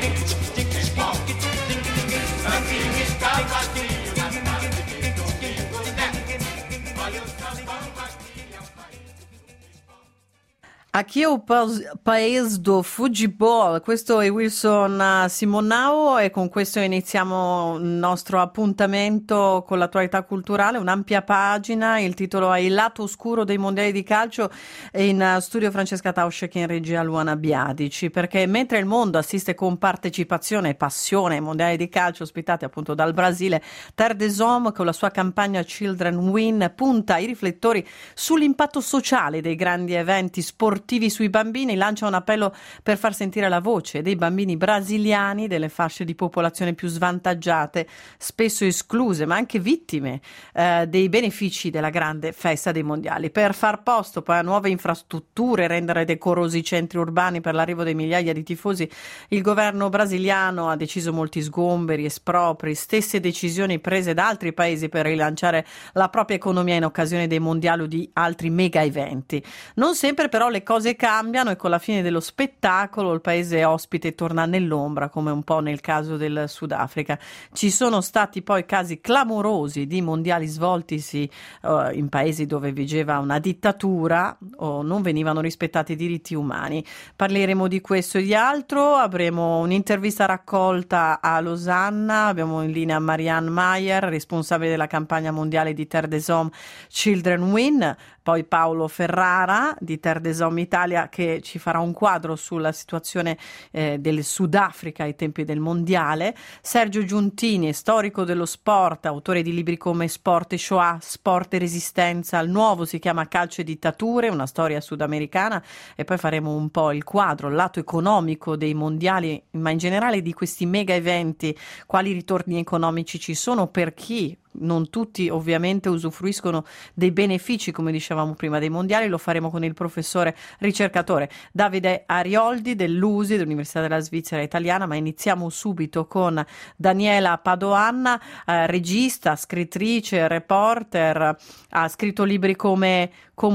Aqui é o paese do Futebol, questo è Wilson Simonau e con questo iniziamo il nostro appuntamento con l'attualità culturale, un'ampia pagina, il titolo è Il lato oscuro dei mondiali di calcio e in studio Francesca Tausce in regia Luana Biadici, perché mentre il mondo assiste con partecipazione e passione ai mondiali di calcio ospitati appunto dal Brasile, Terre des Hommes con la sua campagna Children Win punta i riflettori sull'impatto sociale dei grandi eventi sportivi sui bambini, lancia un appello per far sentire la voce dei bambini brasiliani, delle fasce di popolazione più svantaggiate, spesso escluse, ma anche vittime dei benefici della grande festa dei mondiali. Per far posto poi a nuove infrastrutture, rendere decorosi i centri urbani per l'arrivo di migliaia di tifosi, il governo brasiliano ha deciso molti sgomberi, espropri, stesse decisioni prese da altri paesi per rilanciare la propria economia in occasione dei mondiali o di altri mega eventi. Non sempre però le cose cambiano e con la fine dello spettacolo il paese ospite torna nell'ombra, come un po' nel caso del Sudafrica. Ci sono stati poi casi clamorosi di mondiali svoltisi in paesi dove vigeva una dittatura o non venivano rispettati i diritti umani. Parleremo di questo e di altro, avremo un'intervista raccolta a Losanna, abbiamo in linea Marianne Mayer, responsabile della campagna mondiale di Terre des Hommes Children Win, poi Paolo Ferrara di Terre des Hommes Italia che ci farà un quadro sulla situazione del Sudafrica ai tempi del mondiale, Sergio Giuntini, storico dello sport, autore di libri come Sport e Shoah, Sport e Resistenza, il nuovo si chiama Calcio e Dittature, una storia sudamericana, e poi faremo un po' il quadro, il lato economico dei mondiali, ma in generale di questi mega eventi, quali ritorni economici ci sono, per chi non tutti ovviamente usufruiscono dei benefici, come dicevamo prima, dei mondiali. Lo faremo con il professore ricercatore Davide Arioldi dell'USI, dell'Università della Svizzera Italiana, ma iniziamo subito con Daniela Padoan, regista, scrittrice, reporter, ha scritto libri come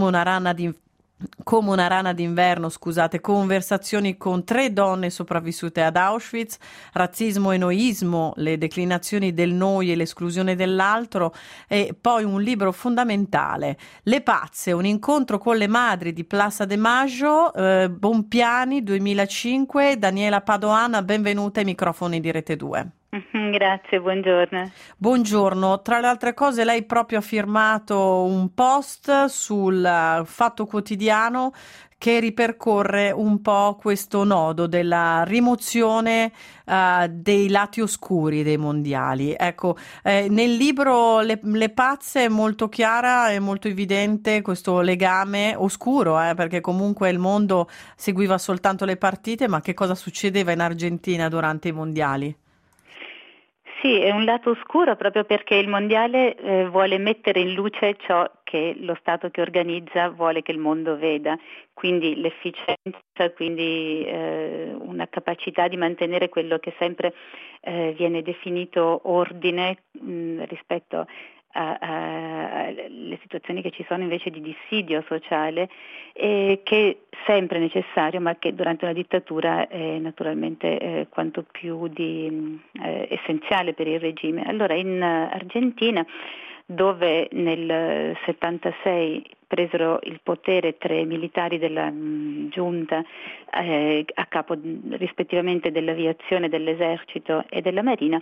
una rana d'inverno, conversazioni con 3 donne sopravvissute ad Auschwitz, razzismo e noismo, le declinazioni del noi e l'esclusione dell'altro, e poi un libro fondamentale, Le pazze, un incontro con le madri di Plaza de Maggio, Bompiani 2005. Daniela Padoan, benvenuta ai microfoni di Rete 2. Grazie, buongiorno. Buongiorno, tra le altre cose lei proprio ha firmato un post sul Fatto Quotidiano che ripercorre un po' questo nodo della rimozione dei lati oscuri dei mondiali. Ecco, nel libro Le pazze è molto chiara e molto evidente questo legame oscuro, perché comunque il mondo seguiva soltanto le partite, ma che cosa succedeva in Argentina durante i mondiali? Sì, è un lato oscuro proprio perché il mondiale vuole mettere in luce ciò che lo Stato che organizza vuole che il mondo veda, quindi l'efficienza, quindi una capacità di mantenere quello che sempre viene definito ordine rispetto alle situazioni che ci sono invece di dissidio sociale, che è sempre necessario, ma che durante una dittatura è naturalmente quanto più essenziale per il regime. Allora in Argentina, dove nel 76 presero il potere 3 militari della giunta a capo rispettivamente dell'aviazione, dell'esercito e della marina,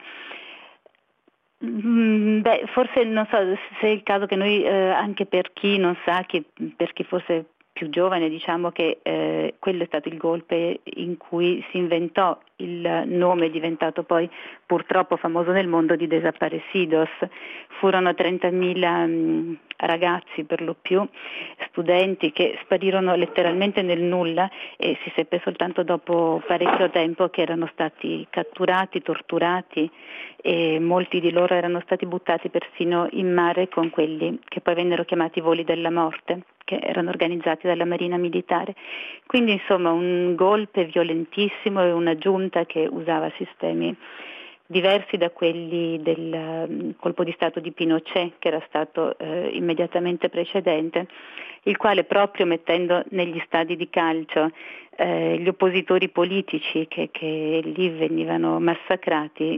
forse non so se è il caso che noi, anche per chi non sa, per chi forse più giovane, diciamo che quello è stato il golpe in cui si inventò il nome diventato poi purtroppo famoso nel mondo di Desaparecidos. Furono 30.000 ragazzi, per lo più studenti, che sparirono letteralmente nel nulla e si seppe soltanto dopo parecchio tempo che erano stati catturati, torturati, e molti di loro erano stati buttati persino in mare con quelli che poi vennero chiamati voli della morte, che erano organizzati dalla Marina Militare. Quindi insomma un golpe violentissimo e una giunta che usava sistemi diversi da quelli del colpo di Stato di Pinochet, che era stato immediatamente precedente, il quale, proprio mettendo negli stadi di calcio gli oppositori politici che lì venivano massacrati,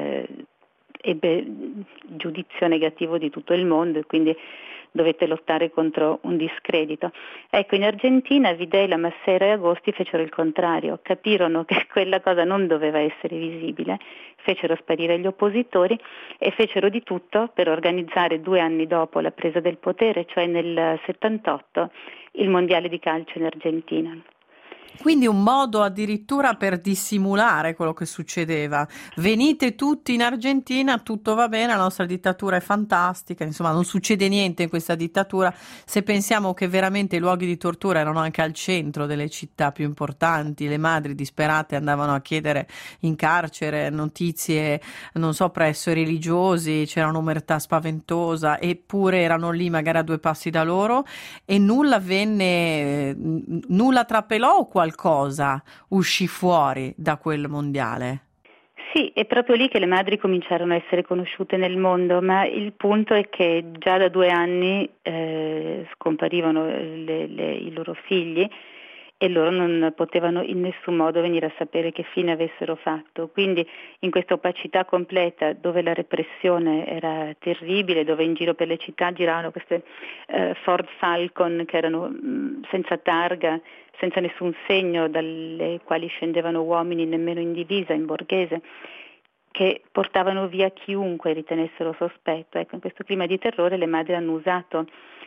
ebbe giudizio negativo di tutto il mondo e quindi dovette lottare contro un discredito. Ecco, in Argentina Videla, Massera e Agosti fecero il contrario, capirono che quella cosa non doveva essere visibile, fecero sparire gli oppositori e fecero di tutto per organizzare 2 anni dopo la presa del potere, cioè nel 78, il mondiale di calcio in Argentina. Quindi un modo addirittura per dissimulare quello che succedeva. Venite tutti in Argentina, tutto va bene, la nostra dittatura è fantastica, insomma non succede niente in questa dittatura. Se pensiamo che veramente i luoghi di tortura erano anche al centro delle città più importanti, le madri disperate andavano a chiedere in carcere notizie, non so, presso i religiosi, c'era un'omertà spaventosa, eppure erano lì magari a 2 passi da loro e nulla venne, nulla trapelò o qualcosa uscì fuori da quel mondiale? Sì, è proprio lì che le madri cominciarono a essere conosciute nel mondo, ma il punto è che già da 2 anni scomparivano i loro figli e loro non potevano in nessun modo venire a sapere che fine avessero fatto. Quindi in questa opacità completa, dove la repressione era terribile, dove in giro per le città giravano queste Ford Falcon che erano senza targa, senza nessun segno, dalle quali scendevano uomini nemmeno in divisa, in borghese, che portavano via chiunque ritenessero sospetto. Ecco, in questo clima di terrore le madri hanno usato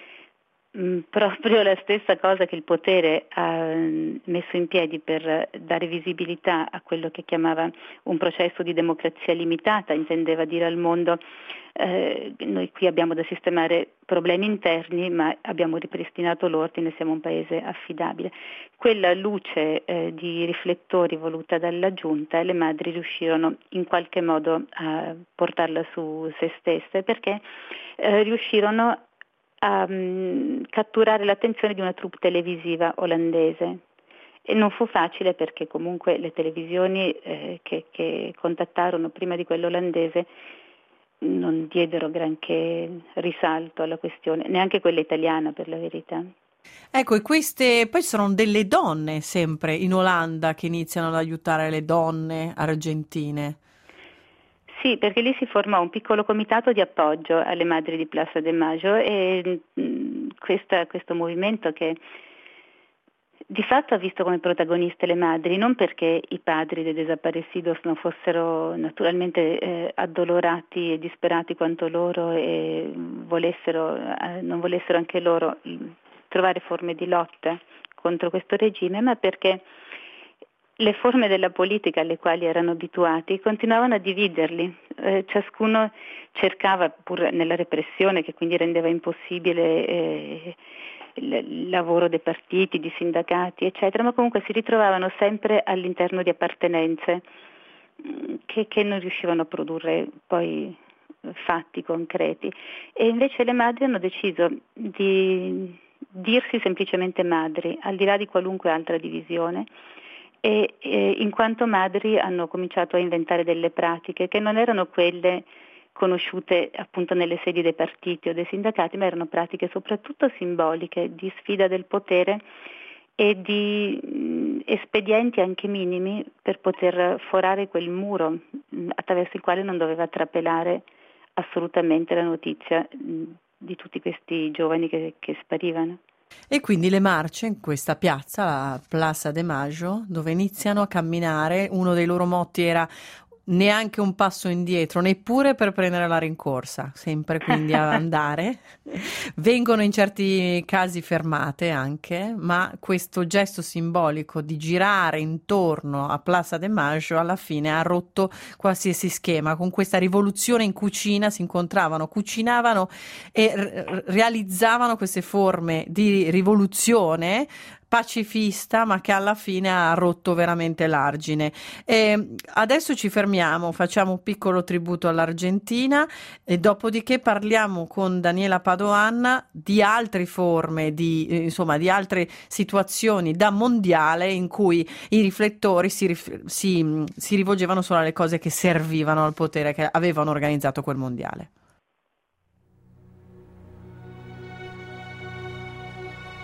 proprio la stessa cosa che il potere ha messo in piedi per dare visibilità a quello che chiamava un processo di democrazia limitata, intendeva dire al mondo noi qui abbiamo da sistemare problemi interni ma abbiamo ripristinato l'ordine, siamo un paese affidabile. Quella luce di riflettori voluta dalla giunta, le madri riuscirono in qualche modo a portarla su se stesse perché riuscirono a catturare l'attenzione di una troupe televisiva olandese e non fu facile perché comunque le televisioni che contattarono prima di quella olandese non diedero granché risalto alla questione, neanche quella italiana per la verità. Ecco, e queste poi sono delle donne sempre in Olanda che iniziano ad aiutare le donne argentine. Sì, perché lì si formò un piccolo comitato di appoggio alle madri di Plaza de Mayo e questo movimento che di fatto ha visto come protagoniste le madri, non perché i padri dei desaparecidos non fossero naturalmente addolorati e disperati quanto loro e non volessero anche loro trovare forme di lotta contro questo regime, ma perché le forme della politica alle quali erano abituati continuavano a dividerli, ciascuno cercava, pur nella repressione che quindi rendeva impossibile il lavoro dei partiti, di sindacati, eccetera, ma comunque si ritrovavano sempre all'interno di appartenenze che non riuscivano a produrre poi fatti concreti. E invece le madri hanno deciso di dirsi semplicemente madri, al di là di qualunque altra divisione, e in quanto madri hanno cominciato a inventare delle pratiche che non erano quelle conosciute appunto nelle sedi dei partiti o dei sindacati, ma erano pratiche soprattutto simboliche, di sfida del potere e di espedienti anche minimi per poter forare quel muro attraverso il quale non doveva trapelare assolutamente la notizia di tutti questi giovani che sparivano. E quindi le marce in questa piazza, la Plaza de Mayo, dove iniziano a camminare, uno dei loro motti era neanche un passo indietro, neppure per prendere la rincorsa, sempre quindi a andare. Vengono in certi casi fermate anche, ma questo gesto simbolico di girare intorno a Plaza de Mayo alla fine ha rotto qualsiasi schema. Con questa rivoluzione in cucina si incontravano, cucinavano e realizzavano queste forme di rivoluzione pacifista, ma che alla fine ha rotto veramente l'argine. Adesso ci fermiamo, facciamo un piccolo tributo all'Argentina e dopodiché parliamo con Daniela Padoan di altre forme, di altre situazioni da mondiale in cui i riflettori si rivolgevano solo alle cose che servivano al potere che avevano organizzato quel mondiale.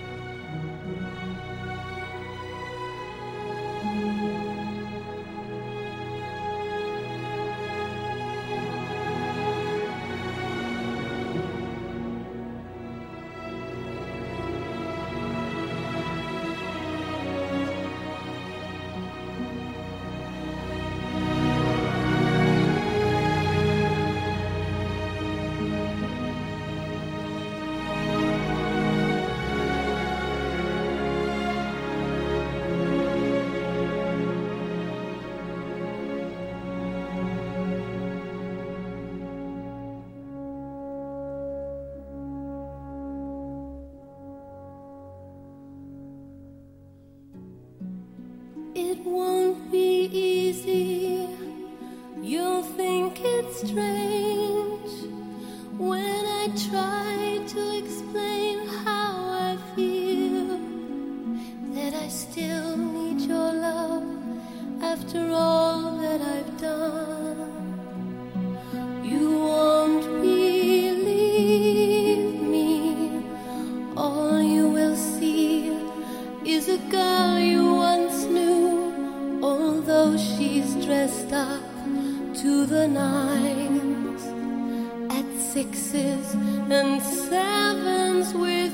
won't be easy. You'll think it's strange when I try to explain how I feel, that I still need your love after all that I've done. You won't believe me. All you will see is a girl you once knew, although she's dressed up to the nines, at sixes and sevens with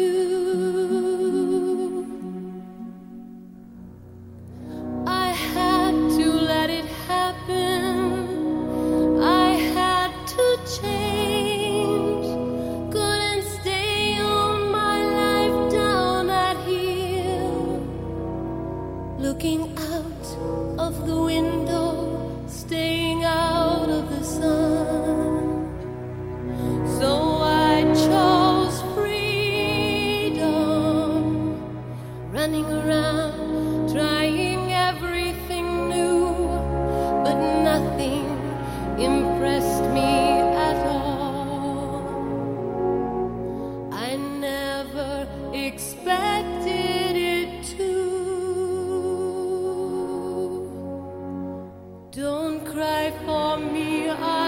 you. I had to let it happen. I had to change. Couldn't stay on my life down at heel, looking out of the window, staying out of the sun. So I chose freedom, running around, trying everything new, but nothing impressed me at all. I never expected it to. Don't cry for me,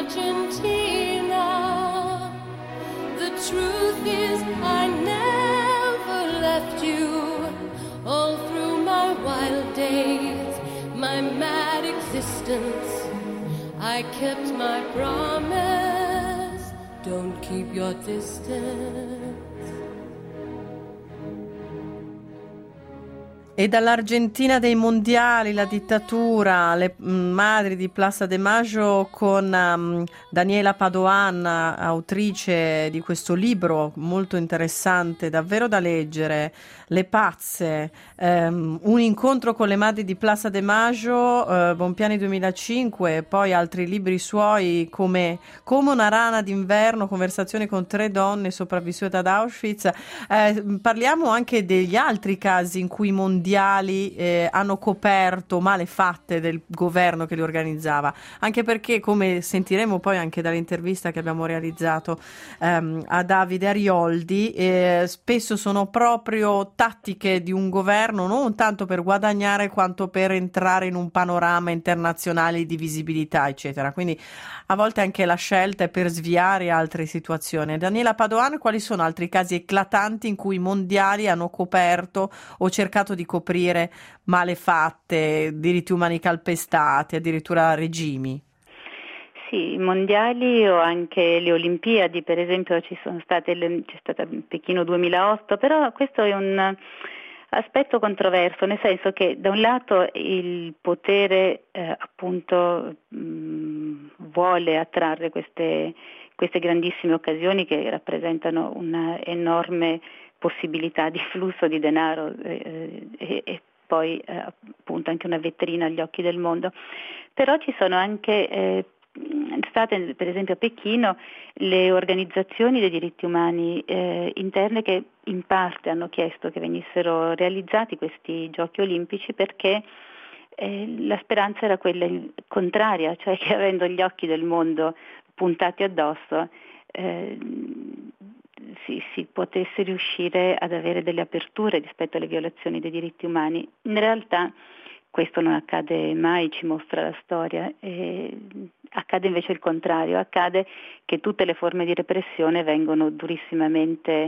Argentina. The truth is I never left you. All through my wild days, my mad existence, I kept my promise. Don't keep your distance. E dall'Argentina dei mondiali, la dittatura, le madri di Plaza de Mayo con Daniela Padoan, autrice di questo libro molto interessante, davvero da leggere, Le pazze, un incontro con le madri di Plaza de Mayo, Bompiani 2005, e poi altri libri suoi come una rana d'inverno, conversazioni con 3 donne sopravvissute ad Auschwitz. Parliamo anche degli altri casi in cui i mondiali hanno coperto malefatte del governo che li organizzava, anche perché, come sentiremo poi anche dall'intervista che abbiamo realizzato a Davide Arioldi, spesso sono proprio tattiche di un governo non tanto per guadagnare quanto per entrare in un panorama internazionale di visibilità, eccetera. Quindi a volte anche la scelta è per sviare altre situazioni. Daniela Padoan, quali sono altri casi eclatanti in cui i mondiali hanno coperto o cercato di coprire malefatte, diritti umani calpestati, addirittura regimi? Sì, i mondiali o anche le Olimpiadi, per esempio c'è stata Pechino 2008, però questo è un aspetto controverso, nel senso che da un lato il potere appunto vuole attrarre queste grandissime occasioni che rappresentano una enorme possibilità di flusso di denaro e poi appunto anche una vetrina agli occhi del mondo. Però ci sono anche state, per esempio a Pechino, le organizzazioni dei diritti umani interne che in parte hanno chiesto che venissero realizzati questi giochi olimpici perché la speranza era quella contraria, cioè che avendo gli occhi del mondo puntati addosso si potesse riuscire ad avere delle aperture rispetto alle violazioni dei diritti umani. In realtà questo non accade mai, ci mostra la storia. Accade invece il contrario, accade che tutte le forme di repressione vengono durissimamente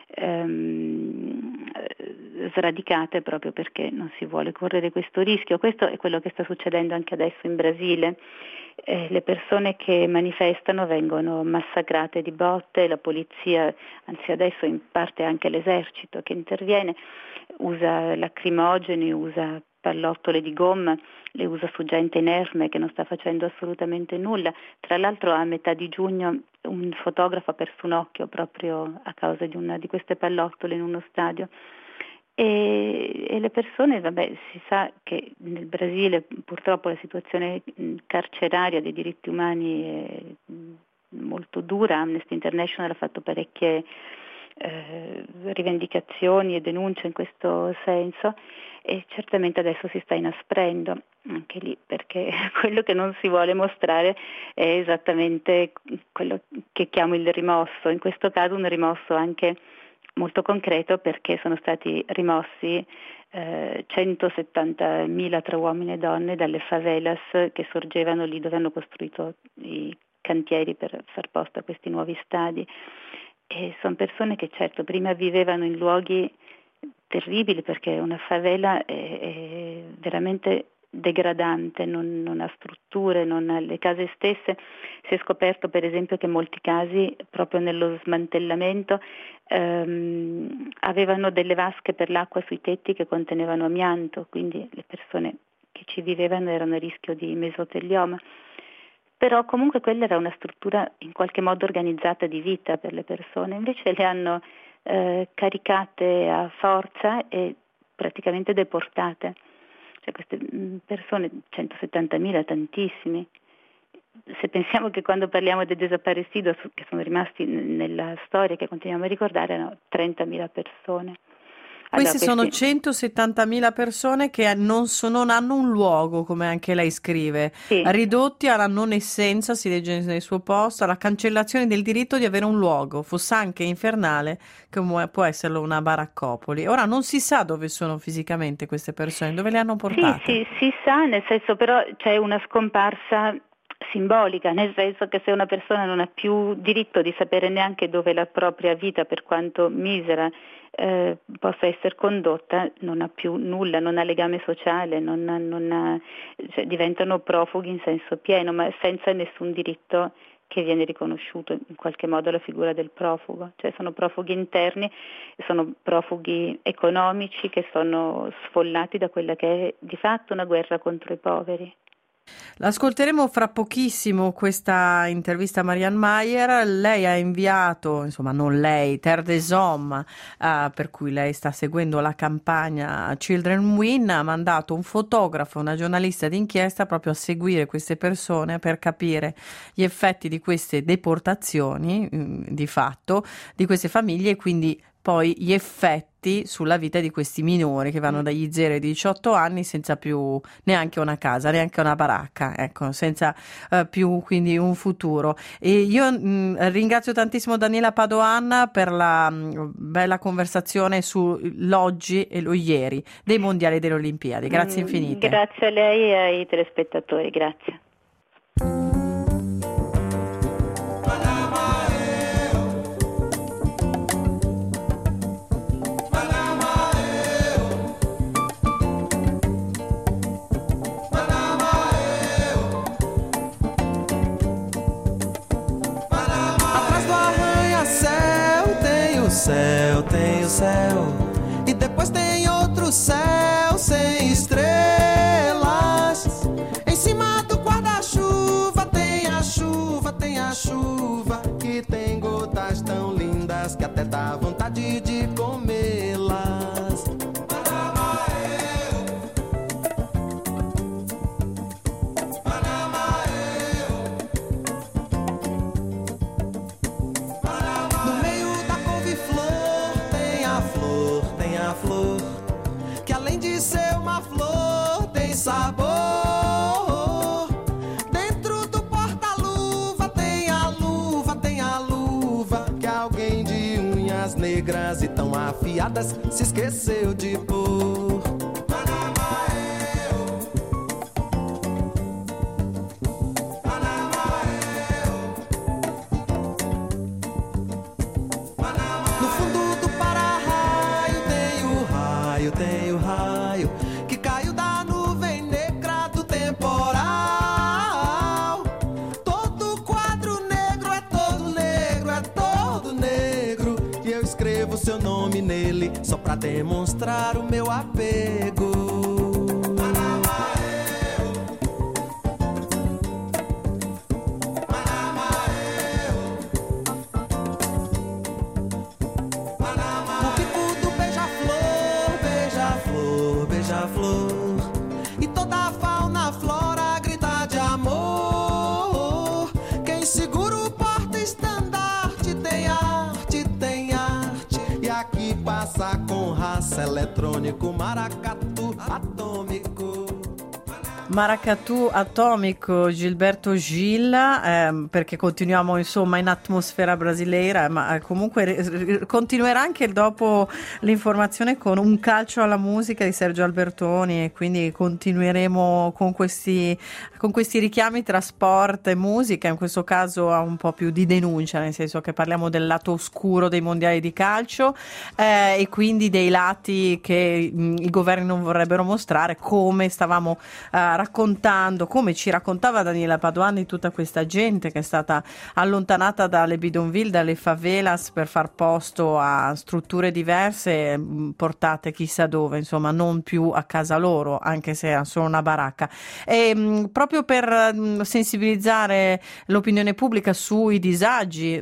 sradicate proprio perché non si vuole correre questo rischio. Questo è quello che sta succedendo anche adesso in Brasile. Le persone che manifestano vengono massacrate di botte, la polizia, anzi adesso in parte anche l'esercito che interviene, usa lacrimogeni, usa pallottole di gomma, le usa su gente inerme che non sta facendo assolutamente nulla. Tra l'altro a metà di giugno un fotografo ha perso un occhio proprio a causa di una di queste pallottole in uno stadio. E le persone, si sa che nel Brasile purtroppo la situazione carceraria dei diritti umani è molto dura. Amnesty International ha fatto parecchie rivendicazioni e denunce in questo senso e certamente adesso si sta inasprendo anche lì, perché quello che non si vuole mostrare è esattamente quello che chiamo il rimosso, in questo caso un rimosso anche molto concreto, perché sono stati rimossi 170.000 tra uomini e donne dalle favelas che sorgevano lì dove hanno costruito i cantieri per far posto a questi nuovi stadi, e sono persone che certo prima vivevano in luoghi terribili, perché una favela è veramente degradante, non ha strutture, non ha le case stesse. Si è scoperto per esempio che in molti casi proprio nello smantellamento avevano delle vasche per l'acqua sui tetti che contenevano amianto, quindi le persone che ci vivevano erano a rischio di mesotelioma. Però comunque quella era una struttura in qualche modo organizzata di vita per le persone, invece le hanno caricate a forza e praticamente deportate. Cioè queste persone, 170.000, tantissimi. Se pensiamo che quando parliamo dei desaparecidos che sono rimasti nella storia, che continuiamo a ricordare, erano 30.000 persone. Queste sono 170.000 persone che non hanno un luogo, come anche lei scrive, sì, ridotti alla non essenza, si legge nel suo post, alla cancellazione del diritto di avere un luogo, fosse anche infernale, come può esserlo una baraccopoli. Ora non si sa dove sono fisicamente queste persone, dove le hanno portate. Sì, si sa, nel senso però c'è una scomparsa simbolica, nel senso che se una persona non ha più diritto di sapere neanche dove la propria vita, per quanto misera, possa essere condotta, non ha più nulla, non ha legame sociale, cioè diventano profughi in senso pieno, ma senza nessun diritto che viene riconosciuto in qualche modo la figura del profugo. Cioè sono profughi interni, sono profughi economici che sono sfollati da quella che è di fatto una guerra contro i poveri. L'ascolteremo fra pochissimo questa intervista a Marianne Mayer. Lei ha inviato, insomma non lei, Terre des Hommes, per cui lei sta seguendo la campagna Children Win, ha mandato un fotografo, una giornalista d'inchiesta proprio a seguire queste persone per capire gli effetti di queste deportazioni, di fatto, di queste famiglie, e quindi poi gli effetti sulla vita di questi minori che vanno dagli 0 ai 18 anni senza più neanche una casa, neanche una baracca, ecco, senza più quindi un futuro. E io ringrazio tantissimo Daniela Padoan per la bella conversazione sull'oggi e lo ieri dei mondiali delle Olimpiadi. Grazie infinite. Grazie a lei e ai telespettatori, grazie. Céu, tem o céu, e depois tem outro céu sem estrelas. Em cima do guarda-chuva tem a chuva que tem gotas tão lindas que até dá vontade de comê-las. Sabor. Dentro do porta-luva tem a luva que alguém de unhas negras e tão afiadas se esqueceu de pôr. No fundo do para-raio tem o raio que caiu da nuvem negra do temporal. Todo quadro negro é todo negro, é todo negro. E eu escrevo seu nome nele só pra demonstrar o meu apego. O bico do beija-flor, beija-flor, beija-flor. E toda a fauna, flora grita de amor. Quem segura o porta-estandarte tem arte, tem arte. E aqui passa com raiva sarraço eletrônico, maracatu atômico. Maracatu atomico, Gilberto Gil, perché continuiamo insomma in atmosfera brasileira, ma comunque continuerà anche dopo l'informazione con un calcio alla musica di Sergio Albertoni, e quindi continueremo con questi richiami tra sport e musica, in questo caso a un po' più di denuncia, nel senso che parliamo del lato oscuro dei mondiali di calcio e quindi dei lati che i governi non vorrebbero mostrare, come stavamo raccontando, come ci raccontava Daniela Padoan, di tutta questa gente che è stata allontanata dalle bidonville, dalle favelas, per far posto a strutture diverse, portate chissà dove, insomma non più a casa loro, anche se era solo una baracca. E proprio per sensibilizzare l'opinione pubblica sui disagi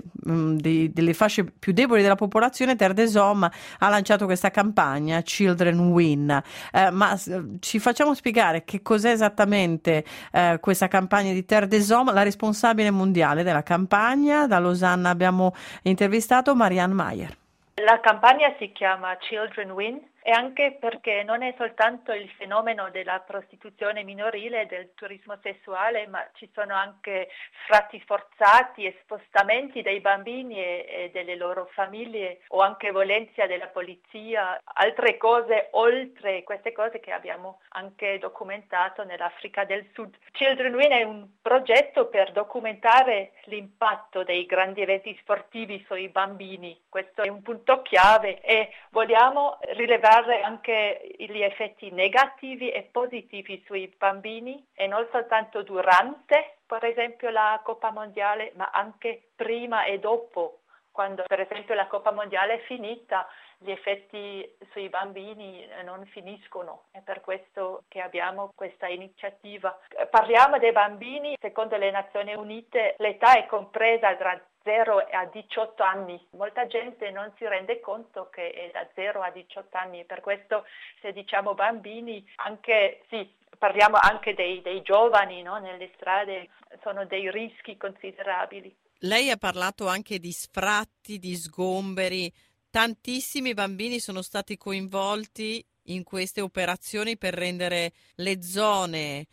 delle fasce più deboli della popolazione, Terre des Hommes ha lanciato questa campagna Children Win, ma ci facciamo spiegare che cos'è esattamente questa campagna di Terre des Hommes. La responsabile mondiale della campagna, da Losanna abbiamo intervistato Marianne Mayer. La campagna si chiama Children Win, e anche perché non è soltanto il fenomeno della prostituzione minorile e del turismo sessuale, ma ci sono anche sfratti forzati e spostamenti dei bambini e delle loro famiglie, o anche violenza della polizia, altre cose oltre queste cose che abbiamo anche documentato nell'Africa del Sud. Children Win è un progetto per documentare l'impatto dei grandi eventi sportivi sui bambini. Questo è un punto chiave e vogliamo rilevare anche gli effetti negativi e positivi sui bambini, e non soltanto durante, per esempio, la Coppa Mondiale, ma anche prima e dopo. Quando per esempio la Coppa Mondiale è finita, gli effetti sui bambini non finiscono. È per questo che abbiamo questa iniziativa. Parliamo dei bambini, secondo le Nazioni Unite l'età è compresa tra 0 a 18 anni. Molta gente non si rende conto che è da 0 a 18 anni, per questo se diciamo bambini, anche sì, parliamo anche dei giovani, no? Nelle strade sono dei rischi considerabili. Lei ha parlato anche di sfratti, di sgomberi. Tantissimi bambini sono stati coinvolti in queste operazioni per rendere le zone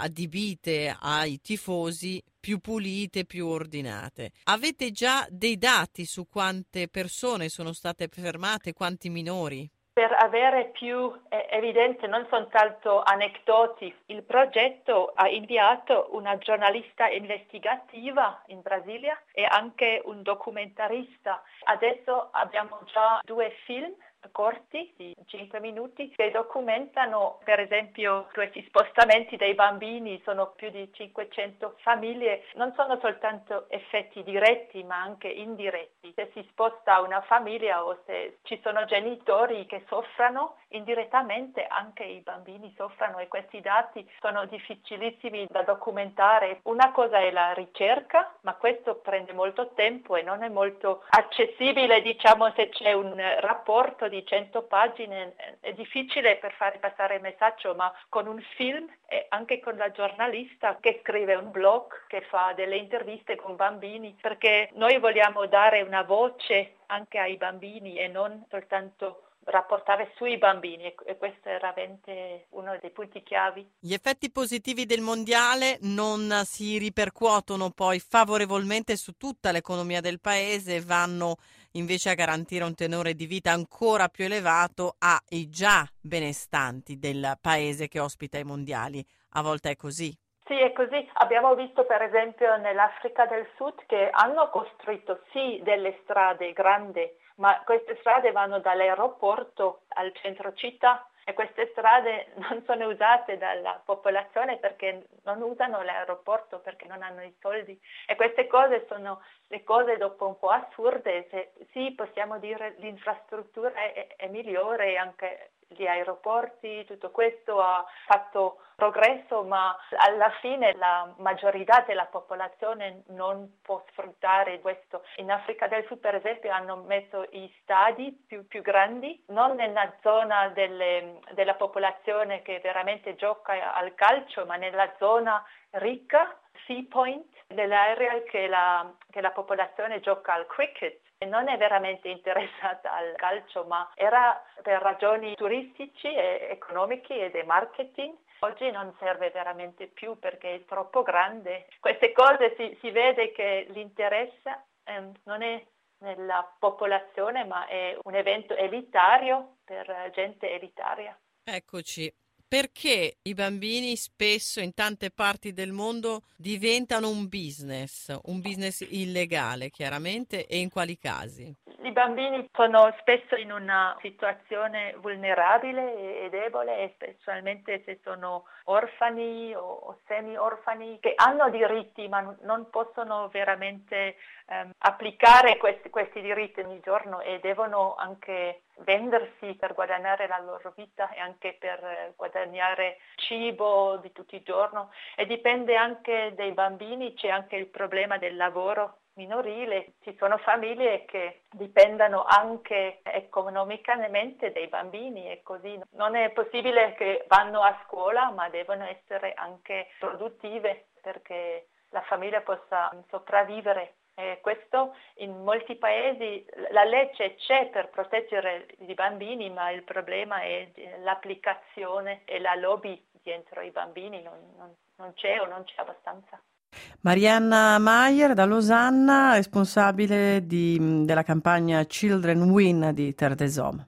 adibite ai tifosi più pulite, più ordinate. Avete già dei dati su quante persone sono state fermate, quanti minori? Per avere più evidenze, non soltanto aneddoti, il progetto ha inviato una giornalista investigativa in Brasilia e anche un documentarista. Adesso abbiamo già 2 film corti di 5 minuti che documentano per esempio questi spostamenti dei bambini. Sono più di 500 famiglie, non sono soltanto effetti diretti ma anche indiretti. Se si sposta una famiglia o se ci sono genitori che soffrono, indirettamente anche i bambini soffrono, e questi dati sono difficilissimi da documentare. Una cosa è la ricerca, ma questo prende molto tempo e non è molto accessibile, diciamo, se c'è un rapporto di 100 pagine è difficile per fare passare il messaggio, ma con un film e anche con la giornalista che scrive un blog, che fa delle interviste con bambini, perché noi vogliamo dare una voce anche ai bambini e non soltanto rapportare sui bambini, e questo è veramente uno dei punti chiavi. Gli effetti positivi del mondiale non si ripercuotono poi favorevolmente su tutta l'economia del paese, vanno invece a garantire un tenore di vita ancora più elevato ai già benestanti del paese che ospita i mondiali. A volte è così. Sì, è così. Abbiamo visto per esempio nell'Africa del Sud che hanno costruito sì delle strade grandi, ma queste strade vanno dall'aeroporto al centro città, e queste strade non sono usate dalla popolazione perché non usano l'aeroporto, perché non hanno i soldi, e queste cose sono le cose dopo un po' assurde. Sì, possiamo dire l'infrastruttura è migliore, anche gli aeroporti, tutto questo ha fatto progresso, ma alla fine la maggiorità della popolazione non può sfruttare questo. In Africa del Sud, per esempio, hanno messo i stadi più grandi, non nella zona della popolazione che veramente gioca al calcio, ma nella zona ricca, Sea Point, nell'area che la popolazione gioca al cricket. non è veramente interessata al calcio, ma era per ragioni turistici e economiche e di marketing. Oggi non serve veramente più perché è troppo grande. Queste cose si vede che l'interesse non è nella popolazione, ma è un evento elitario per gente elitaria. Eccoci. Perché i bambini spesso in tante parti del mondo diventano un business illegale chiaramente, e in quali casi? I bambini sono spesso in una situazione vulnerabile e debole, specialmente se sono orfani o semi-orfani, che hanno diritti ma non possono veramente applicare questi diritti ogni giorno e devono anche vendersi per guadagnare la loro vita e anche per guadagnare cibo di tutti i giorni. E dipende anche dai bambini, c'è anche il problema del lavoro minorile. Ci sono famiglie che dipendono anche economicamente dai bambini e così non è possibile che vanno a scuola, ma devono essere anche produttive perché la famiglia possa sopravvivere. E questo in molti paesi la legge c'è per proteggere i bambini, ma il problema è l'applicazione e la lobby dentro i bambini non c'è o non c'è abbastanza. Marianna Maier da Losanna, responsabile della campagna Children Win di Terre des Hommes.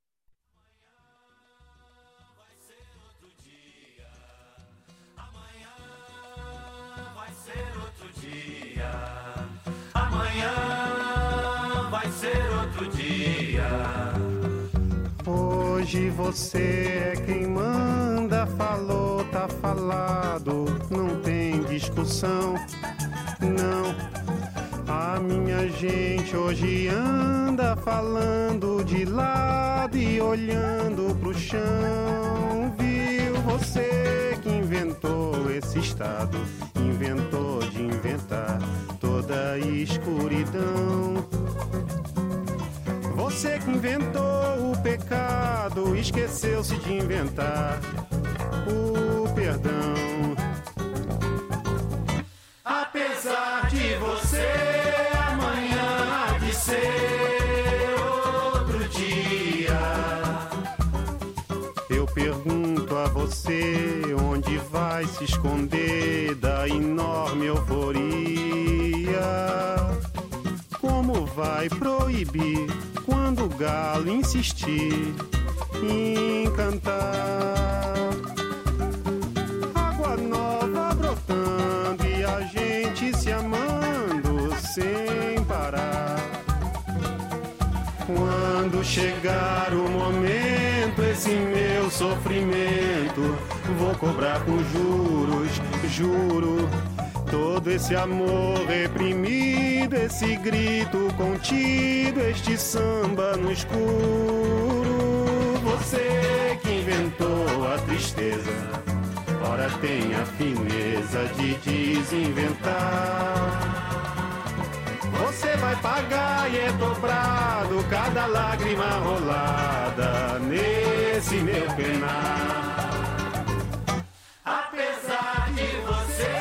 Hoje você é quem manda, falou, tá falado, não tem discussão, não. A minha gente hoje anda falando de lado e olhando pro chão. Viu você que inventou esse estado, inventou de inventar toda a escuridão. Você que inventou o pecado, esqueceu-se de inventar o perdão. Apesar de você, amanhã há de ser outro dia. Eu pergunto a você onde vai se esconder da enorme euforia. Como vai proibir quando o galo insistir em cantar? Água nova brotando e a gente se amando sem parar. Quando chegar o momento, esse meu sofrimento vou cobrar com juros, juro. Todo esse amor reprimido, esse grito contido, este samba no escuro. Você que inventou a tristeza, ora tem a fineza de desinventar. Você vai pagar e é dobrado cada lágrima rolada nesse meu penar. Apesar de você,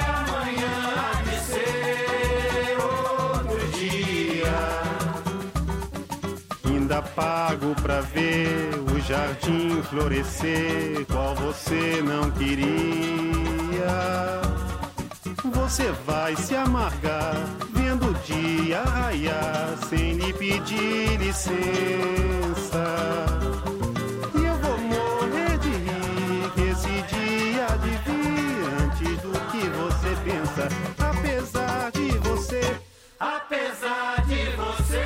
ainda pago pra ver o jardim florescer, qual você não queria. Você vai se amargar vendo o dia raiar sem lhe pedir licença. E eu vou morrer de rir que esse dia há de vir antes do que você pensa. Apesar de você, apesar de você,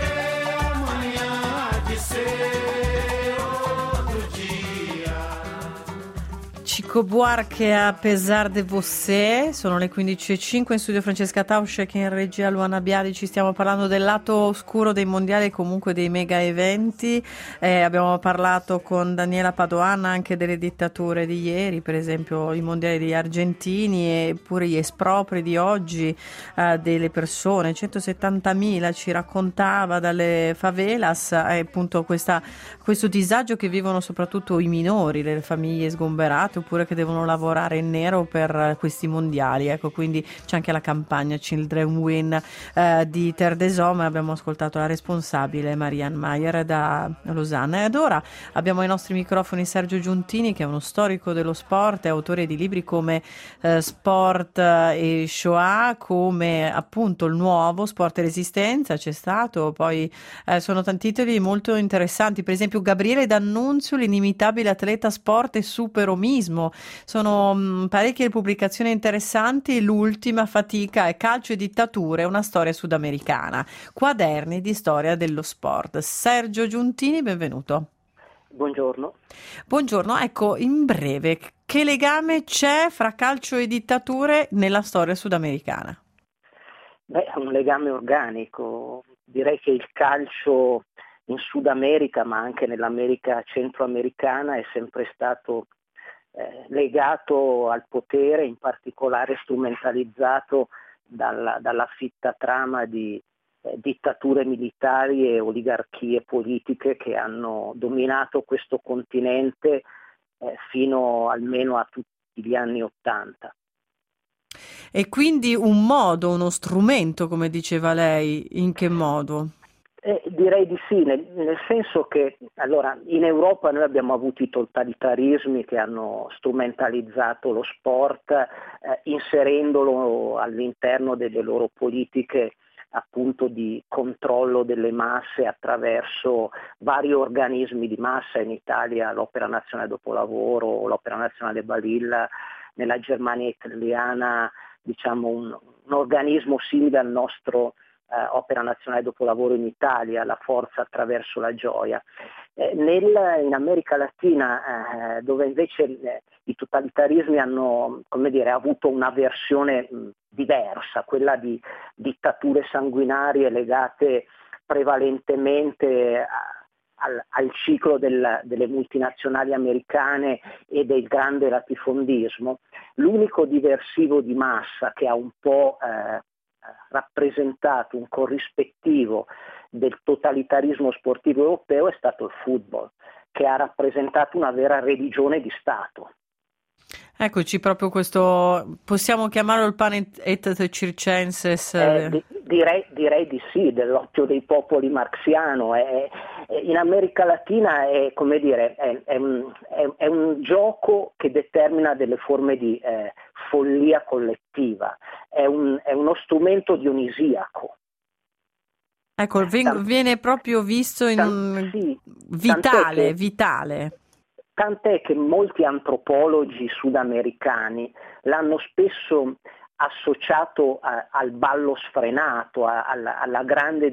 Chico Buarque, Apesar de Você. Sono le 15:05 in studio Francesca Tausche, che in regia Luana Biali. Ci stiamo parlando del lato oscuro dei mondiali e comunque dei mega eventi. Abbiamo parlato con Daniela Padoan anche delle dittature di ieri, per esempio i mondiali degli argentini, e pure gli espropri di oggi delle persone, 170.000 ci raccontava dalle favelas, appunto questo disagio che vivono soprattutto i minori, le famiglie sgomberate, oppure che devono lavorare in nero per questi mondiali. Ecco, quindi c'è anche la campagna Children Win di Terre des Hommes. Abbiamo ascoltato la responsabile Marianne Mayer da Losanna. Ed ora abbiamo ai nostri microfoni Sergio Giuntini, che è uno storico dello sport e autore di libri come Sport e Shoah, come appunto il nuovo Sport e Resistenza c'è stato, poi sono tanti titoli molto interessanti, per esempio Gabriele D'Annunzio, l'inimitabile atleta sport e superomismo. Sono parecchie pubblicazioni interessanti. L'ultima, Fatica è calcio e dittature, una storia sudamericana, quaderni di storia dello sport. Sergio Giuntini, benvenuto. Buongiorno. Buongiorno, ecco, in breve, che legame c'è fra calcio e dittature nella storia sudamericana? Beh, è un legame organico. Direi che il calcio in Sud America, ma anche nell'America centroamericana, è sempre stato legato al potere, in particolare strumentalizzato dalla fitta trama di dittature militari e oligarchie politiche che hanno dominato questo continente fino almeno a tutti gli anni '80. E quindi un modo, uno strumento, come diceva lei, in che modo? Direi di sì, nel senso che allora in Europa noi abbiamo avuto i totalitarismi che hanno strumentalizzato lo sport inserendolo all'interno delle loro politiche appunto di controllo delle masse attraverso vari organismi di massa. In Italia l'Opera Nazionale Dopolavoro, l'Opera Nazionale Balilla, nella Germania italiana diciamo un organismo simile al nostro Opera Nazionale Dopolavoro in Italia, la Forza attraverso la gioia. In America Latina, dove invece i totalitarismi hanno, come dire, avuto una versione diversa, quella di dittature sanguinarie legate prevalentemente al ciclo delle multinazionali americane e del grande latifondismo. L'unico diversivo di massa che ha un po' rappresentato un corrispettivo del totalitarismo sportivo europeo è stato il football, che ha rappresentato una vera religione di Stato. Eccoci, proprio questo, possiamo chiamarlo il pane et circenses? Direi di sì, dell'occhio dei popoli marxiano. In America Latina è, come dire, è un gioco che determina delle forme di follia collettiva, è uno strumento dionisiaco. Ecco, viene proprio visto in vitale. Tant'è che molti antropologi sudamericani l'hanno spesso associato al ballo sfrenato, alla grande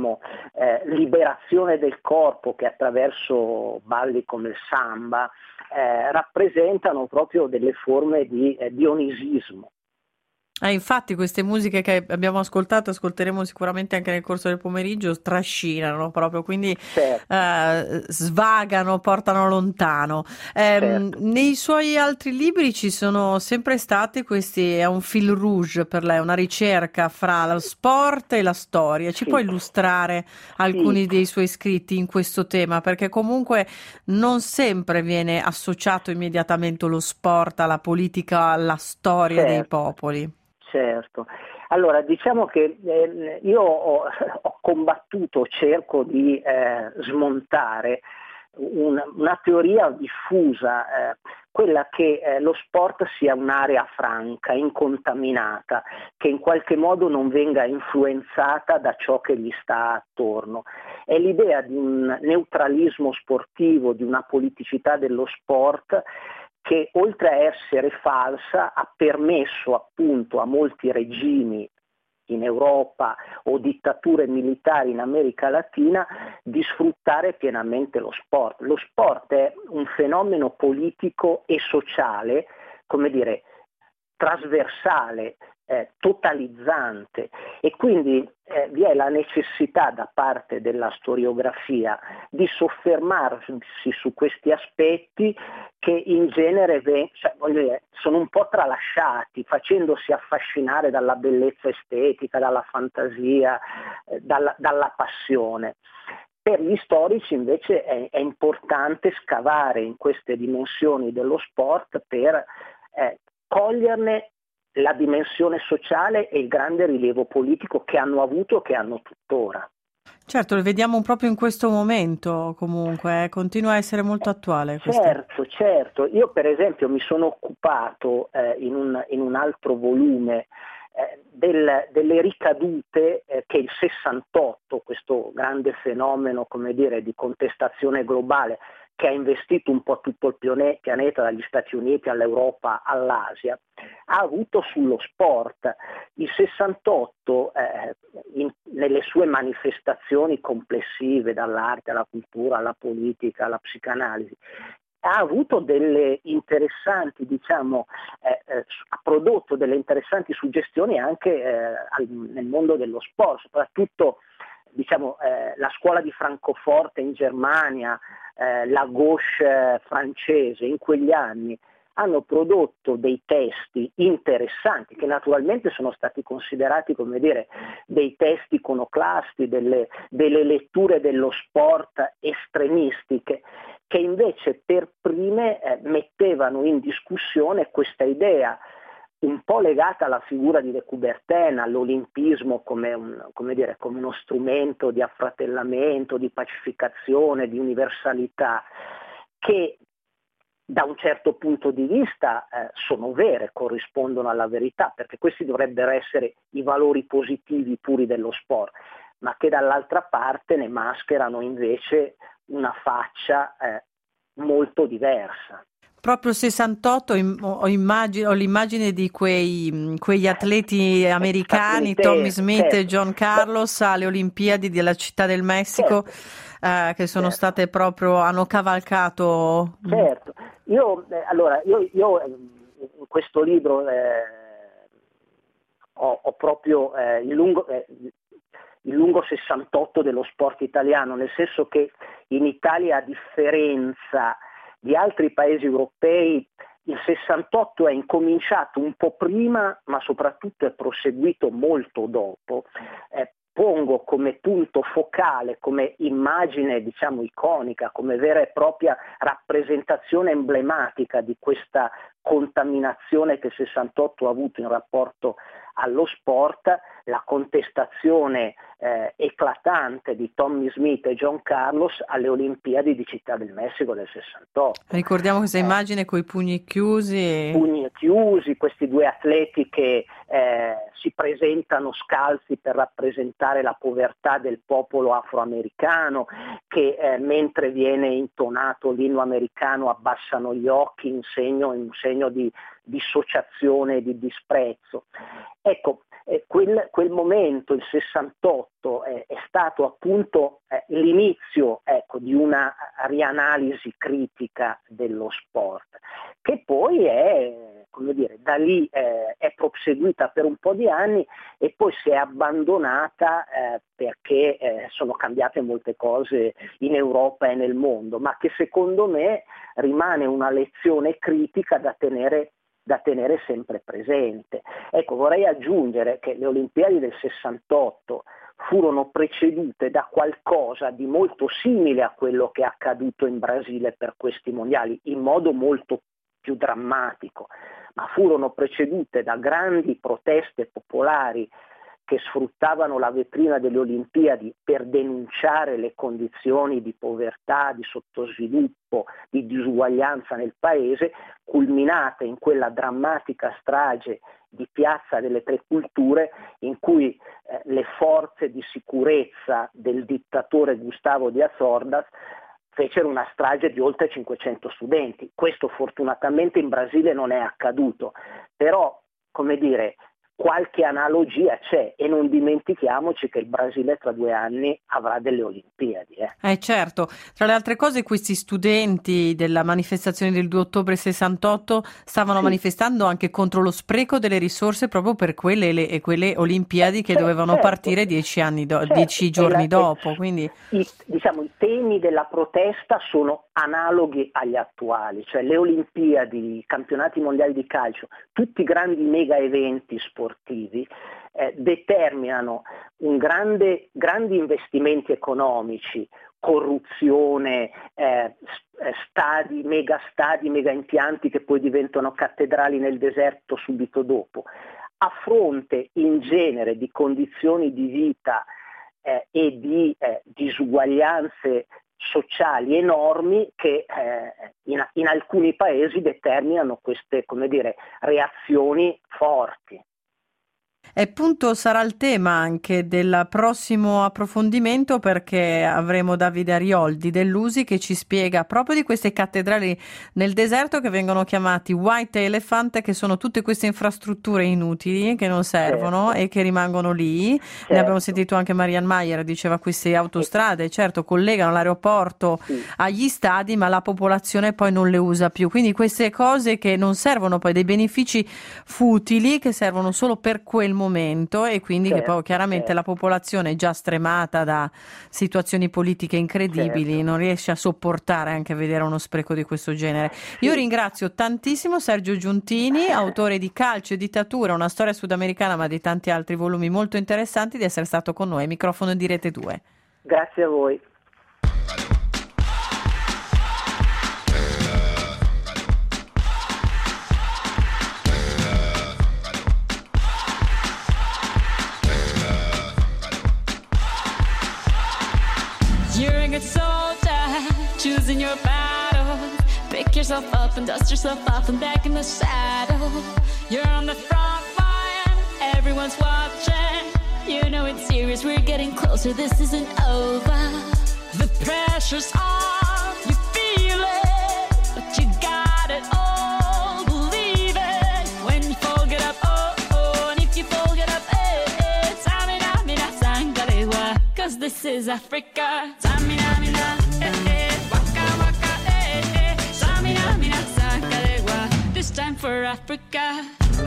liberazione del corpo che attraverso balli come il samba rappresentano proprio delle forme di dionisismo. Infatti queste musiche che abbiamo ascoltato, ascolteremo sicuramente anche nel corso del pomeriggio, trascinano proprio, quindi certo. Svagano, portano lontano. Certo. Nei suoi altri libri ci sono sempre stati questi, è un fil rouge per lei, una ricerca fra lo sport e la storia. Ci può illustrare alcuni dei suoi scritti in questo tema? Perché comunque non sempre viene associato immediatamente lo sport alla politica, alla storia dei popoli. Certo, allora diciamo che io ho combattuto, cerco di smontare una teoria diffusa, quella che lo sport sia un'area franca, incontaminata, che in qualche modo non venga influenzata da ciò che gli sta attorno. È l'idea di un neutralismo sportivo, di una politicità dello sport che oltre a essere falsa ha permesso appunto a molti regimi in Europa o dittature militari in America Latina di sfruttare pienamente lo sport. Lo sport è un fenomeno politico e sociale, come dire, trasversale, totalizzante, e quindi vi è la necessità da parte della storiografia di soffermarsi su questi aspetti che in genere sono un po' tralasciati, facendosi affascinare dalla bellezza estetica, dalla fantasia, dalla passione. Per gli storici invece è importante scavare in queste dimensioni dello sport per coglierne la dimensione sociale e il grande rilievo politico che hanno avuto e che hanno tuttora. Certo, lo vediamo proprio in questo momento comunque, continua a essere molto attuale. Certo. Io per esempio mi sono occupato in un altro volume delle ricadute che il 68, questo grande fenomeno, come dire, di contestazione globale che ha investito un po' tutto il pianeta, dagli Stati Uniti all'Europa all'Asia, ha avuto sullo sport. Il 68 nelle sue manifestazioni complessive, dall'arte alla cultura, alla politica, alla psicanalisi, ha avuto delle interessanti, ha prodotto delle interessanti suggestioni anche nel mondo dello sport, soprattutto la scuola di Francoforte in Germania, la gauche francese in quegli anni hanno prodotto dei testi interessanti che naturalmente sono stati considerati, come dire, dei testi iconoclasti, delle letture dello sport estremistiche, che invece per prime mettevano in discussione questa idea un po' legata alla figura di De Coubertin, all'olimpismo come uno strumento di affratellamento, di pacificazione, di universalità, che da un certo punto di vista sono vere, corrispondono alla verità, perché questi dovrebbero essere i valori positivi puri dello sport, ma che dall'altra parte ne mascherano invece una faccia molto diversa. Proprio 68 ho l'immagine di quegli atleti americani, Tommy Smith e John Carlos alle Olimpiadi della Città del Messico, che sono state proprio, hanno cavalcato. Certo, io in questo libro ho proprio il lungo 68 dello sport italiano, nel senso che in Italia, a differenza di altri paesi europei, il 68 è incominciato un po' prima, ma soprattutto è proseguito molto dopo. Pongo come punto focale, come immagine iconica, come vera e propria rappresentazione emblematica di questa contaminazione che il 68 ha avuto in rapporto allo sport, la contestazione eclatante di Tommy Smith e John Carlos alle Olimpiadi di Città del Messico del 68. Ricordiamo questa immagine con i pugni chiusi. Questi due atleti che si presentano scalzi per rappresentare la povertà del popolo afroamericano, che mentre viene intonato l'inno americano abbassano gli occhi in segno di dissociazione e di disprezzo. Ecco, quel momento, il 68, è stato appunto l'inizio di una rianalisi critica dello sport, che poi da lì è proseguita per un po' di anni e poi si è abbandonata perché sono cambiate molte cose in Europa e nel mondo, ma che secondo me rimane una lezione critica da tenere sempre presente. Ecco, vorrei aggiungere che le Olimpiadi del 68 furono precedute da qualcosa di molto simile a quello che è accaduto in Brasile per questi mondiali, in modo molto più drammatico, ma furono precedute da grandi proteste popolari che sfruttavano la vetrina delle Olimpiadi per denunciare le condizioni di povertà, di sottosviluppo, di disuguaglianza nel paese, culminate in quella drammatica strage di Piazza delle Tre Culture in cui le forze di sicurezza del dittatore Gustavo Díaz Ordaz fecero una strage di oltre 500 studenti. Questo fortunatamente in Brasile non è accaduto, però, qualche analogia c'è e non dimentichiamoci che il Brasile tra 2 anni avrà delle Olimpiadi. Certo, tra le altre cose questi studenti della manifestazione del 2 ottobre 68 stavano manifestando anche contro lo spreco delle risorse proprio per quelle Olimpiadi che dovevano partire 10 giorni dopo. Quindi i temi della protesta sono analoghi agli attuali, cioè le Olimpiadi, i campionati mondiali di calcio, tutti i grandi mega eventi sportivi determinano grandi investimenti economici, corruzione, mega impianti che poi diventano cattedrali nel deserto subito dopo, a fronte in genere di condizioni di vita e di disuguaglianze sociali enormi che in alcuni paesi determinano queste, reazioni forti. E appunto sarà il tema anche del prossimo approfondimento, perché avremo Davide Arioldi dell'USI che ci spiega proprio di queste cattedrali nel deserto che vengono chiamati White Elephant, che sono tutte queste infrastrutture inutili che non servono e che rimangono lì. Ne abbiamo sentito anche Marian Mayer, diceva queste autostrade, certo collegano l'aeroporto agli stadi, ma la popolazione poi non le usa più. Quindi queste cose che non servono, poi dei benefici futili che servono solo per quel momento, e quindi che poi chiaramente la popolazione è già stremata da situazioni politiche incredibili, non riesce a sopportare anche vedere uno spreco di questo genere. Io ringrazio tantissimo Sergio Giuntini, autore di Calcio e dittatura, una storia sudamericana, ma di tanti altri volumi molto interessanti, di essere stato con noi. Microfono di Rete 2. Grazie a voi. You're a good soldier, choosing your battles. Pick yourself up and dust yourself off and back in the saddle. You're on the front line, everyone's watching. You know it's serious, we're getting closer, this isn't over. The pressure's on, you feel it, but you got it all, believe it. When you fall, get up, oh, oh, and if you fall, get up, eh, eh. Samina, mina, sangalewa, 'cause this is Africa. Samina, mina, eh, eh, waka, waka, eh, eh. Samina, mina, sangalewa, this time for Africa.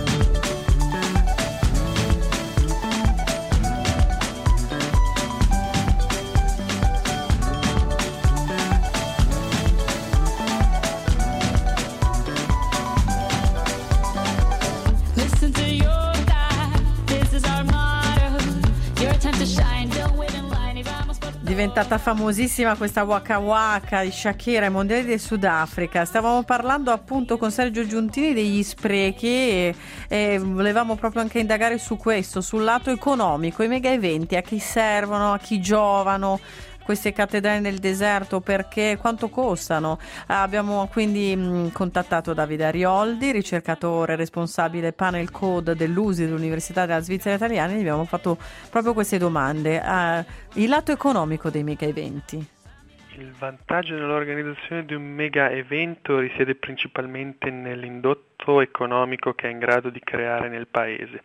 Listen to your God, this is our motto. Your time to shine, don't wait in line. Diventata famosissima questa Waka Waka di Shakira ai mondiali del Sudafrica. Stavamo parlando appunto con Sergio Giuntini degli sprechi e volevamo proprio anche indagare su questo, sul lato economico, i mega eventi, a chi servono, a chi giovano queste cattedrali nel deserto, perché quanto costano. Abbiamo quindi contattato Davide Arioldi, ricercatore responsabile Panel Code dell'USI dell'Università della Svizzera Italiana, e gli abbiamo fatto proprio queste domande. Il lato economico dei mega eventi. Il vantaggio nell'organizzazione di un mega evento risiede principalmente nell'indotto economico che è in grado di creare nel paese.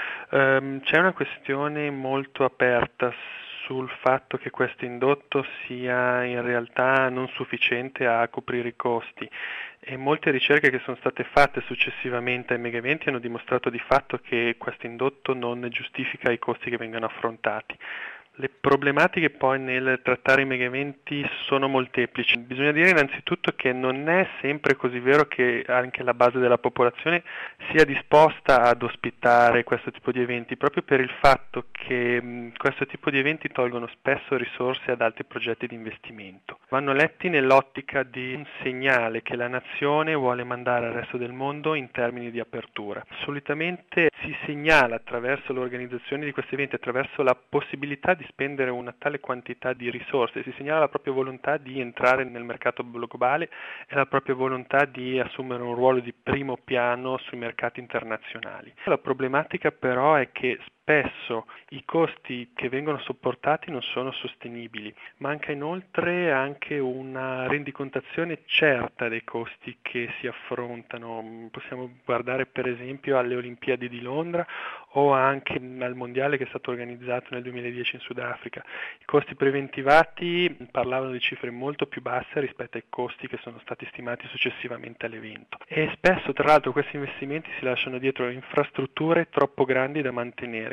C'è una questione molto aperta sul fatto che questo indotto sia in realtà non sufficiente a coprire i costi, e molte ricerche che sono state fatte successivamente ai mega eventi hanno dimostrato di fatto che questo indotto non giustifica i costi che vengono affrontati. Le problematiche poi nel trattare i mega eventi sono molteplici. Bisogna dire innanzitutto che non è sempre così vero che anche la base della popolazione sia disposta ad ospitare questo tipo di eventi, proprio per il fatto che questo tipo di eventi tolgono spesso risorse ad altri progetti di investimento. Vanno letti nell'ottica di un segnale che la nazione vuole mandare al resto del mondo in termini di apertura. Solitamente si segnala attraverso l'organizzazione di questi eventi, attraverso la possibilità di spendere una tale quantità di risorse, si segnala la propria volontà di entrare nel mercato globale e la propria volontà di assumere un ruolo di primo piano sui mercati internazionali. La problematica però è che spesso i costi che vengono sopportati non sono sostenibili. Manca inoltre anche una rendicontazione certa dei costi che si affrontano. Possiamo guardare per esempio alle Olimpiadi di Londra o anche al Mondiale che è stato organizzato nel 2010 in Sudafrica. I costi preventivati parlavano di cifre molto più basse rispetto ai costi che sono stati stimati successivamente all'evento. E spesso tra l'altro questi investimenti si lasciano dietro infrastrutture troppo grandi da mantenere,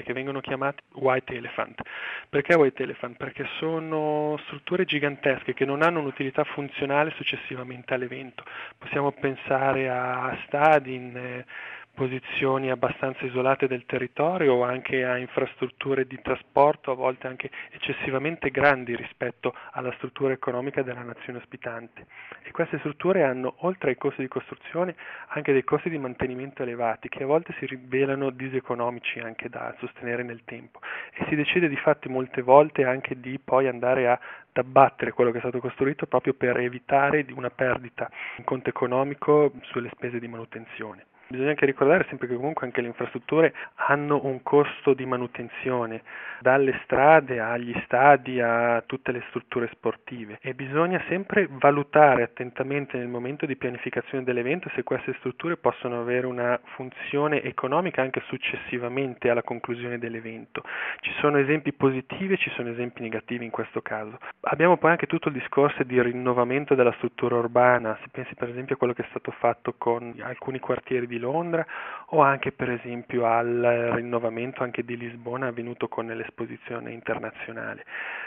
strutture che vengono chiamate White Elephant. Perché White Elephant? Perché sono strutture gigantesche che non hanno un'utilità funzionale successivamente all'evento. Possiamo pensare a stadi in posizioni abbastanza isolate del territorio o anche a infrastrutture di trasporto a volte anche eccessivamente grandi rispetto alla struttura economica della nazione ospitante, e queste strutture hanno, oltre ai costi di costruzione, anche dei costi di mantenimento elevati che a volte si rivelano diseconomici anche da sostenere nel tempo, e si decide di fatti molte volte anche di poi andare ad abbattere quello che è stato costruito proprio per evitare una perdita in conto economico sulle spese di manutenzione. Bisogna anche ricordare sempre che comunque anche le infrastrutture hanno un costo di manutenzione, dalle strade agli stadi a tutte le strutture sportive, e bisogna sempre valutare attentamente nel momento di pianificazione dell'evento se queste strutture possono avere una funzione economica anche successivamente alla conclusione dell'evento. Ci sono esempi positivi e ci sono esempi negativi in questo caso. Abbiamo poi anche tutto il discorso di rinnovamento della struttura urbana, si pensi per esempio a quello che è stato fatto con alcuni quartieri di Londra o anche per esempio al rinnovamento anche di Lisbona avvenuto con l'esposizione internazionale.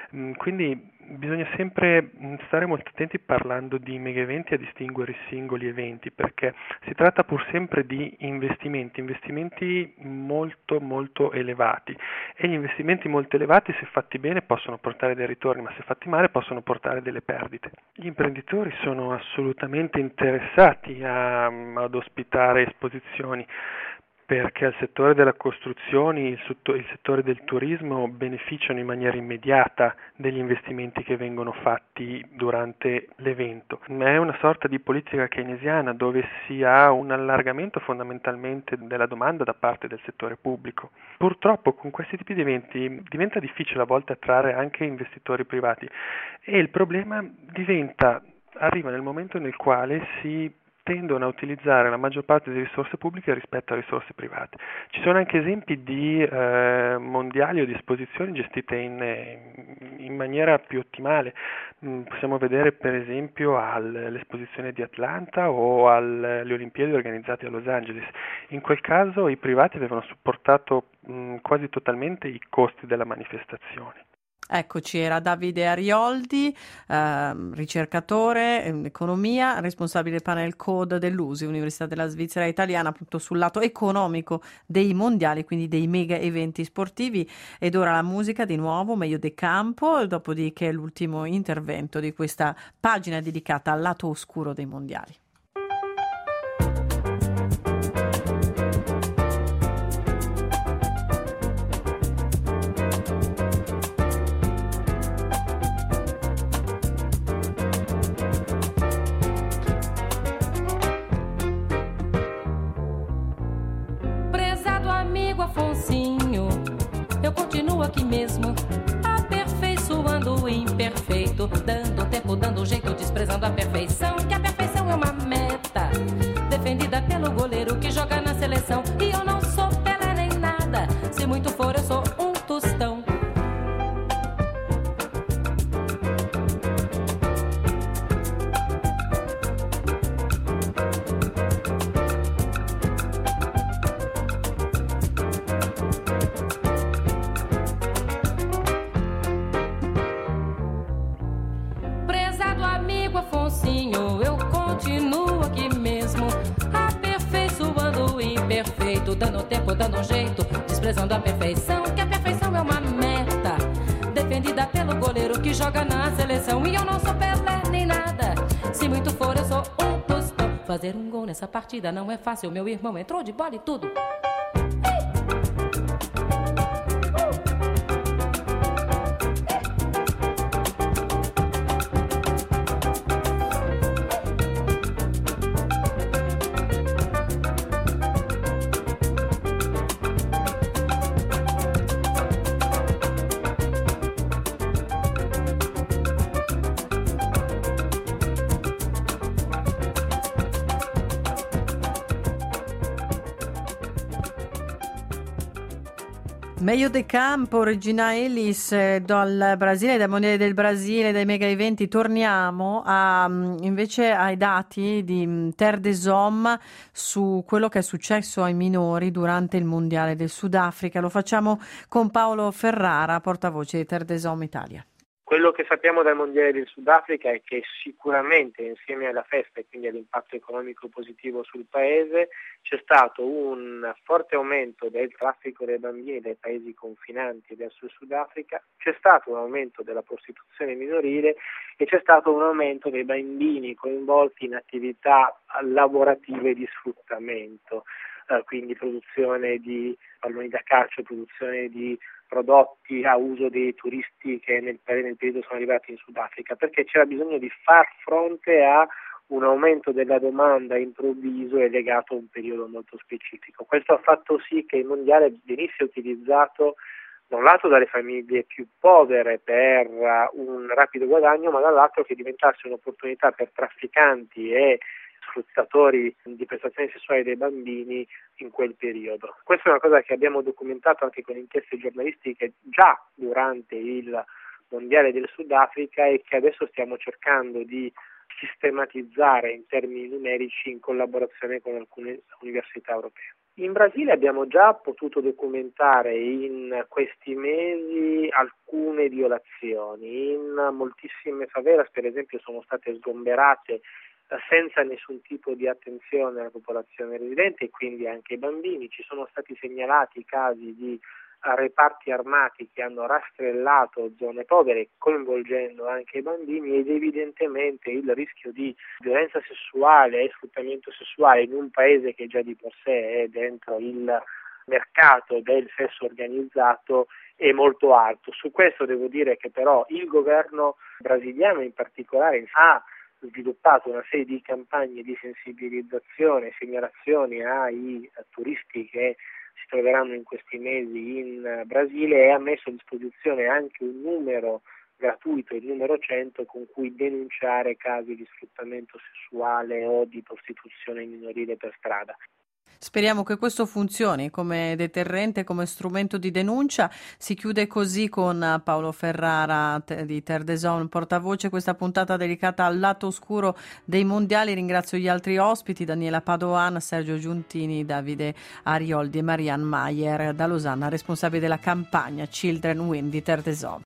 Quindi bisogna sempre stare molto attenti parlando di mega eventi a distinguere i singoli eventi, perché si tratta pur sempre di investimenti molto molto elevati, e gli investimenti molto elevati, se fatti bene, possono portare dei ritorni, ma se fatti male possono portare delle perdite. Gli imprenditori sono assolutamente interessati ad ospitare esposizioni, perché il settore della costruzione, il settore del turismo beneficiano in maniera immediata degli investimenti che vengono fatti durante l'evento. È una sorta di politica keynesiana dove si ha un allargamento fondamentalmente della domanda da parte del settore pubblico. Purtroppo con questi tipi di eventi diventa difficile a volte attrarre anche investitori privati, e il problema arriva nel momento nel quale si tendono a utilizzare la maggior parte delle risorse pubbliche rispetto a risorse private. Ci sono anche esempi di mondiali o di esposizioni gestite in maniera più ottimale. Possiamo vedere per esempio all'esposizione di Atlanta o alle Olimpiadi organizzate a Los Angeles. In quel caso i privati avevano supportato quasi totalmente i costi della manifestazione. Eccoci, era Davide Arioldi, ricercatore in economia, responsabile panel code dell'USI, Università della Svizzera Italiana, appunto sul lato economico dei mondiali, quindi dei mega eventi sportivi. Ed ora la musica di nuovo, Meglio de Campo, dopodiché l'ultimo intervento di questa pagina dedicata al lato oscuro dei mondiali. Afonsinho, eu continuo aqui mesmo, aperfeiçoando o imperfeito, dando tempo, dando jeito, desprezando a perfeição, que a perfeição é uma meta, defendida pelo goleiro que joga na seleção. E eu não sou Pelé nem nada, se muito for eu sou um tostão. Afonsinho, eu continuo aqui mesmo, aperfeiçoando o imperfeito, dando tempo, dando jeito, desprezando a perfeição, que a perfeição é uma meta, defendida pelo goleiro que joga na seleção. E eu não sou Pelé nem nada, se muito for eu sou um tostão. Fazer um gol nessa partida não é fácil, meu irmão entrou de bola e tudo. Meglio de Campo, Regina Ellis, dal Brasile, dai Mondiali del Brasile, dai mega eventi. Torniamo invece ai dati di Terre des Hommes su quello che è successo ai minori durante il Mondiale del Sudafrica. Lo facciamo con Paolo Ferrara, portavoce di Terre des Hommes Italia. Quello che sappiamo dal Mondiale del Sudafrica è che sicuramente insieme alla festa e quindi all'impatto economico positivo sul paese c'è stato un forte aumento del traffico dei bambini dai paesi confinanti verso il Sudafrica, c'è stato un aumento della prostituzione minorile e c'è stato un aumento dei bambini coinvolti in attività lavorative di sfruttamento, quindi produzione di palloni da calcio, produzione di prodotti a uso dei turisti che nel periodo sono arrivati in Sudafrica, perché c'era bisogno di far fronte a un aumento della domanda improvviso e legato a un periodo molto specifico. Questo ha fatto sì che il mondiale venisse utilizzato da un lato dalle famiglie più povere per un rapido guadagno, ma dall'altro che diventasse un'opportunità per trafficanti e sfruttatori di prestazioni sessuali dei bambini in quel periodo. Questa è una cosa che abbiamo documentato anche con inchieste giornalistiche già durante il Mondiale del Sudafrica e che adesso stiamo cercando di sistematizzare in termini numerici in collaborazione con alcune università europee. In Brasile abbiamo già potuto documentare in questi mesi alcune violazioni. In moltissime favelas, per esempio, sono state sgomberate senza nessun tipo di attenzione alla popolazione residente e quindi anche ai bambini. Ci sono stati segnalati casi di reparti armati che hanno rastrellato zone povere coinvolgendo anche i bambini ed evidentemente il rischio di violenza sessuale e sfruttamento sessuale in un paese che già di per sé è dentro il mercato del sesso organizzato è molto alto. Su questo devo dire che però il governo brasiliano in particolare ha sviluppato una serie di campagne di sensibilizzazione e segnalazioni ai turisti che si troveranno in questi mesi in Brasile e ha messo a disposizione anche un numero gratuito, il numero 100, con cui denunciare casi di sfruttamento sessuale o di prostituzione minorile per strada. Speriamo che questo funzioni come deterrente, come strumento di denuncia. Si chiude così con Paolo Ferrara di Terre des Hommes, portavoce, questa puntata dedicata al lato oscuro dei mondiali. Ringrazio gli altri ospiti, Daniela Padoan, Sergio Giuntini, Davide Arioldi e Marianne Mayer da Losanna, responsabili della campagna Children Win di Terre des Hommes.